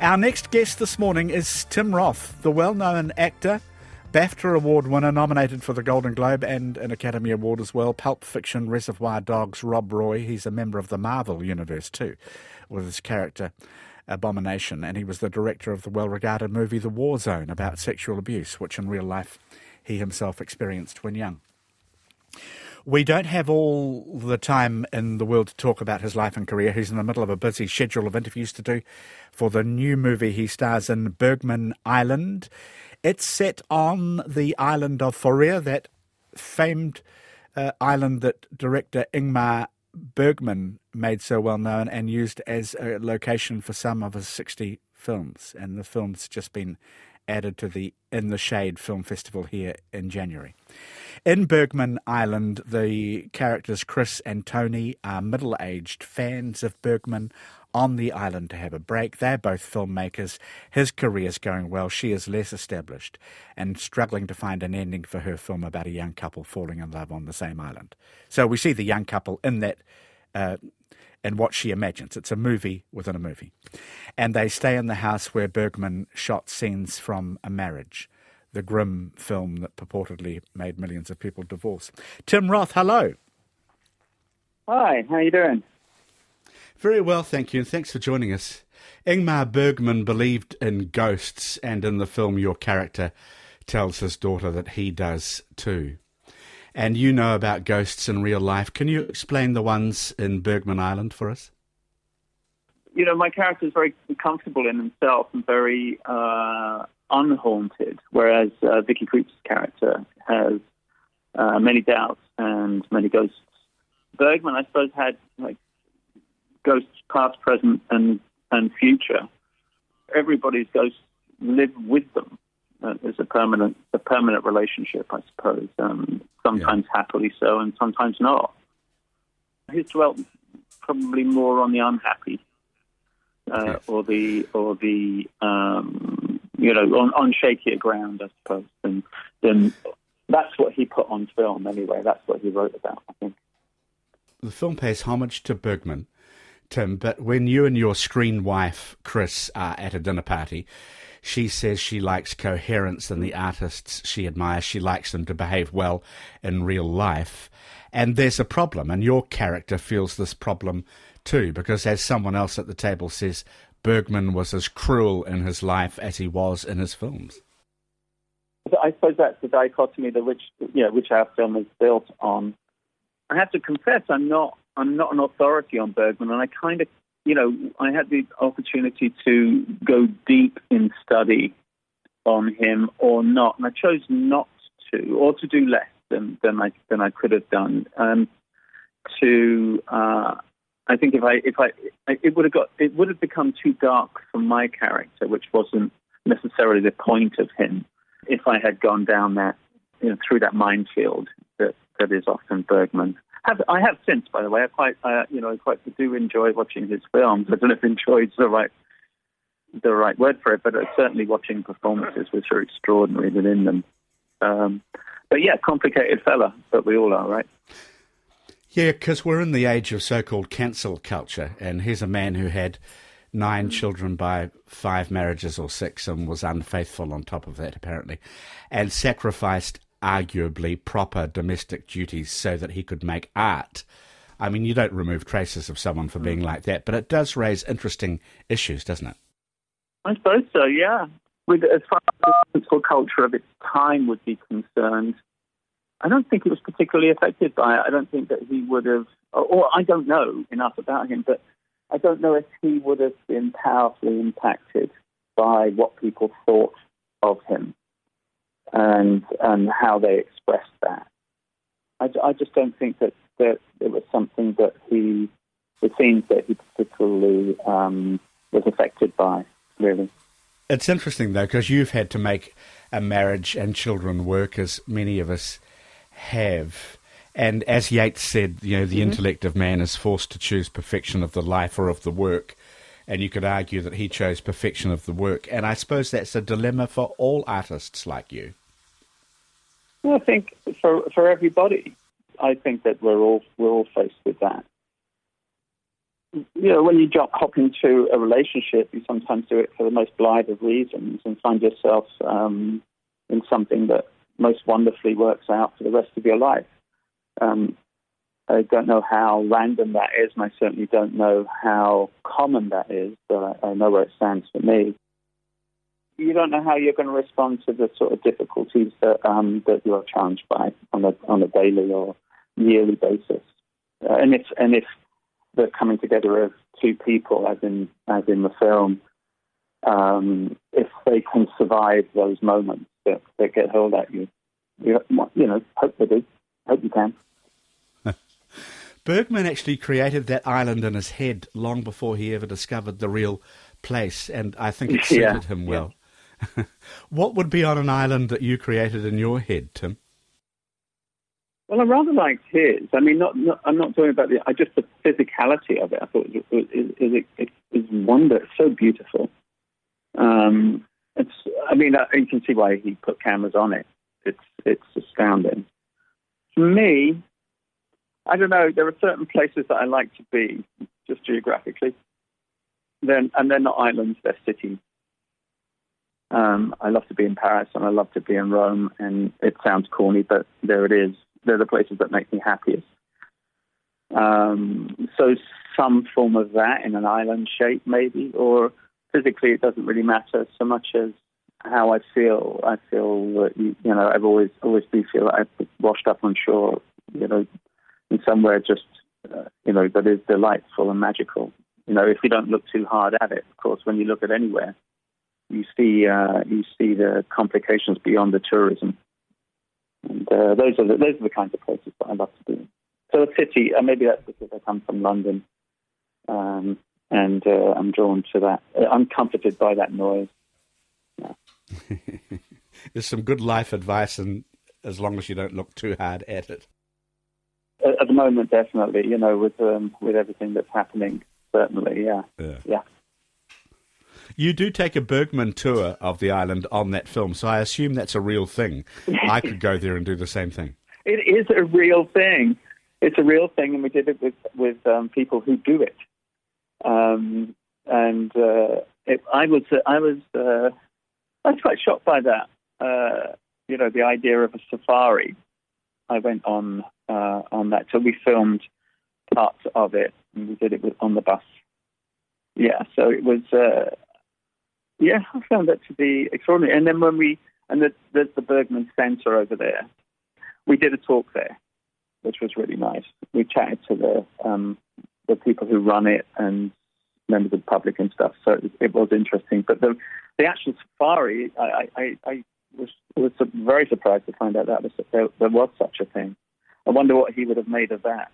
Our next guest this morning is Tim Roth, the well-known actor, BAFTA Award winner, nominated for the Golden Globe and an Academy Award as well. Pulp Fiction, Reservoir Dogs, Rob Roy. He's a member of the Marvel Universe too, with his character Abomination, and he was the director of the well-regarded movie The War Zone about sexual abuse, which in real life he himself experienced when young. We don't have all the time in the world to talk about his life and career. He's in the middle of a busy schedule of interviews to do for the new movie he stars in, Bergman Island. It's set on the island of Fårö, that famed island that director Ingmar Bergman made so well known and used as a location for some of his 60 films. And the film's just been added to the In the Shade Film Festival here in January. In Bergman Island, the characters Chris and Tony are middle-aged fans of Bergman on the island to have a break. They're both filmmakers. His career's going well. She is less established and struggling to find an ending for her film about a young couple falling in love on the same island. So we see the young couple in that and what she imagines. It's a movie within a movie. And they stay in the house where Bergman shot scenes from a marriage, the grim film that purportedly made millions of people divorce. Tim Roth, hello. Hi, how you doing? Very well, thank you, and thanks for joining us. Ingmar Bergman believed in ghosts, and in the film your character tells his daughter that he does too. And you know about ghosts in real life. Can you explain the ones in Bergman Island for us? You know, my character is very comfortable in himself and very unhaunted, whereas Vicky Creeps' character has many doubts and many ghosts. Bergman, I suppose, had like ghosts past, present, and future. Everybody's ghosts live with them. It's a permanent relationship, I suppose. Sometimes happily so, and sometimes not. He's dwelt probably more on the unhappy, Yes. or the on shakier ground, I suppose. Then that's what he put on film anyway. That's what he wrote about, I think. The film pays homage to Bergman, Tim, but when you and your screen wife, Chris, are at a dinner party, she says she likes coherence in the artists she admires. She likes them to behave well in real life. And there's a problem, and your character feels this problem too, because as someone else at the table says, Bergman was as cruel in his life as he was in his films. I suppose that's the dichotomy which our film is built on. I have to confess, I'm not an authority on Bergman, and I kind of, I had the opportunity to go deep in study on him or not, and I chose not to, or to do less than I could have done. I think it would have become too dark for my character, which wasn't necessarily the point of him, if I had gone down that, through that minefield that is often Bergman. I have since, by the way. I quite do enjoy watching his films. I don't know if "enjoy" is the right word for it, but certainly watching performances which are extraordinary within them. But yeah, complicated fella, but we all are, right? Yeah, because we're in the age of so-called cancel culture, and here's a man who had 9 children by 5 marriages or 6 and was unfaithful on top of that, apparently, and sacrificed arguably proper domestic duties so that he could make art. I mean, you don't remove traces of someone for being like that, but it does raise interesting issues, doesn't it? I suppose so, yeah. As far as the cancel culture of its time would be concerned, I don't think he was particularly affected by it. I don't think that he would have, or I don't know enough about him, but I don't know if he would have been powerfully impacted by what people thought of him and how they expressed that. I just don't think that it was something that it seems that he particularly was affected by, really. It's interesting, though, because you've had to make a marriage and children work, as many of us have. And as Yeats said, the intellect of man is forced to choose perfection of the life or of the work. And you could argue that he chose perfection of the work. And I suppose that's a dilemma for all artists like you. Well, I think for everybody, I think that we're all faced with that. when you hop into a relationship, you sometimes do it for the most blithe of reasons and find yourself in something that most wonderfully works out for the rest of your life. I don't know how random that is, and I certainly don't know how common that is, but I know where it stands for me. You don't know how you're going to respond to the sort of difficulties that you are challenged by on a daily or yearly basis, and if the coming together of two people, as in the film, if they can survive those moments that get hurled at you, hope they do. Hope you can. Bergman actually created that island in his head long before he ever discovered the real place, and I think it suited him well. Yeah. What would be on an island that you created in your head, Tim? Well, I rather liked his. I mean, I'm not talking about just the physicality of it. I thought it was wonder. It's so beautiful. You can see why he put cameras on it. It's astounding. For me, I don't know. There are certain places that I like to be, just geographically. And they're not islands; they're cities. I love to be in Paris and I love to be in Rome. And it sounds corny, but there it is. They're the places that make me happiest. So some form of that in an island shape, maybe, or physically, it doesn't really matter so much as how I feel. I feel that, I've always do feel that I've washed up on shore, in somewhere just, that is delightful and magical. If you don't look too hard at it, of course, when you look at anywhere, you see the complications beyond the tourism. And those are the kinds of places that I love to be in. So a city, maybe that's because I come from London, and I'm drawn to that. I'm comforted by that noise. Yeah. There's some good life advice, and as long as you don't look too hard at it. At the moment, definitely. With everything that's happening, certainly, yeah. You do take a Bergman tour of the island on that film, so I assume that's a real thing. I could go there and do the same thing. It is a real thing. It's a real thing, and we did it with people who do it. I was quite shocked by that. The idea of a safari. I went on that, so we filmed parts of it, and we did it on the bus. Yeah, so it was. I found that to be extraordinary. And then there's the Bergman Center over there. We did a talk there, which was really nice. We chatted to the people who run it and members of the public and stuff. So it was interesting. But the actual safari, I was very surprised to find out that there was such a thing. I wonder what he would have made of that.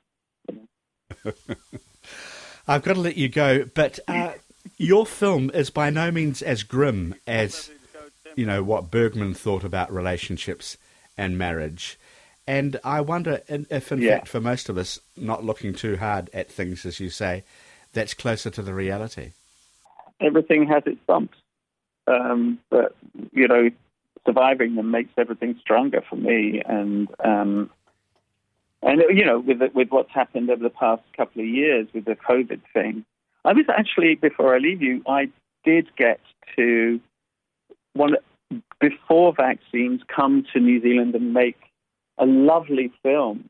I've got to let you go, but your film is by no means as grim as, what Bergman thought about relationships and marriage. And I wonder if, in fact, for most of us, not looking too hard at things, as you say, that's closer to the reality. Everything has its bumps. But, surviving them makes everything stronger for me. And with what's happened over the past couple of years with the COVID thing, I was actually, before I leave you, I did get to, before vaccines, come to New Zealand and make a lovely film.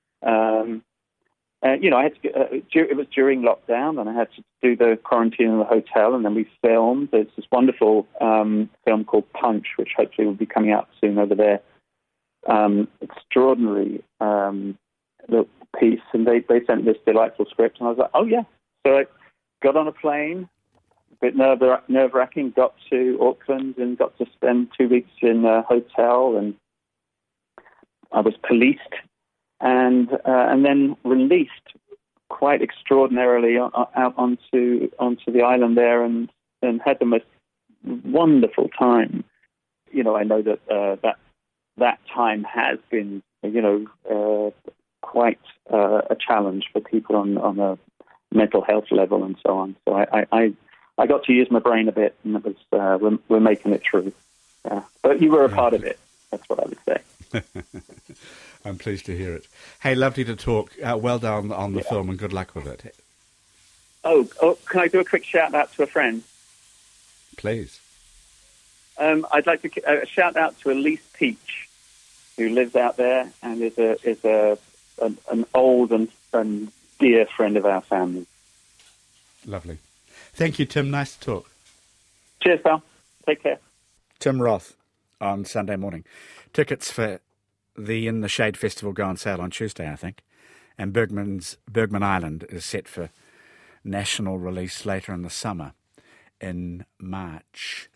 I had to. It was during lockdown, and I had to do the quarantine in the hotel, and then we filmed. There's this wonderful film called Punch, which hopefully will be coming out soon over there. Extraordinary piece, and they sent this delightful script, and I was like, oh yeah. So I got on a plane, a bit nerve-wracking, got to Auckland and got to spend 2 weeks in a hotel, and I was policed and then released quite extraordinarily out onto the island there, and had the most wonderful time. I know that time has been quite a challenge for people on a mental health level and so on. So I got to use my brain a bit, and it was we're making it through. Yeah. But you were a part of it. That's what I would say. I'm pleased to hear it. Hey, lovely to talk. Well done on the film, and good luck with it. Can I do a quick shout out to a friend? Please. I'd like to shout out to Elise Peach, who lives out there and is an old and dear friend of our family. Lovely. Thank you, Tim. Nice to talk. Cheers, pal. Take care. Tim Roth on Sunday morning. Tickets for the In the Shade Festival go on sale on Tuesday, I think. And Bergman Island is set for national release later in the summer in March.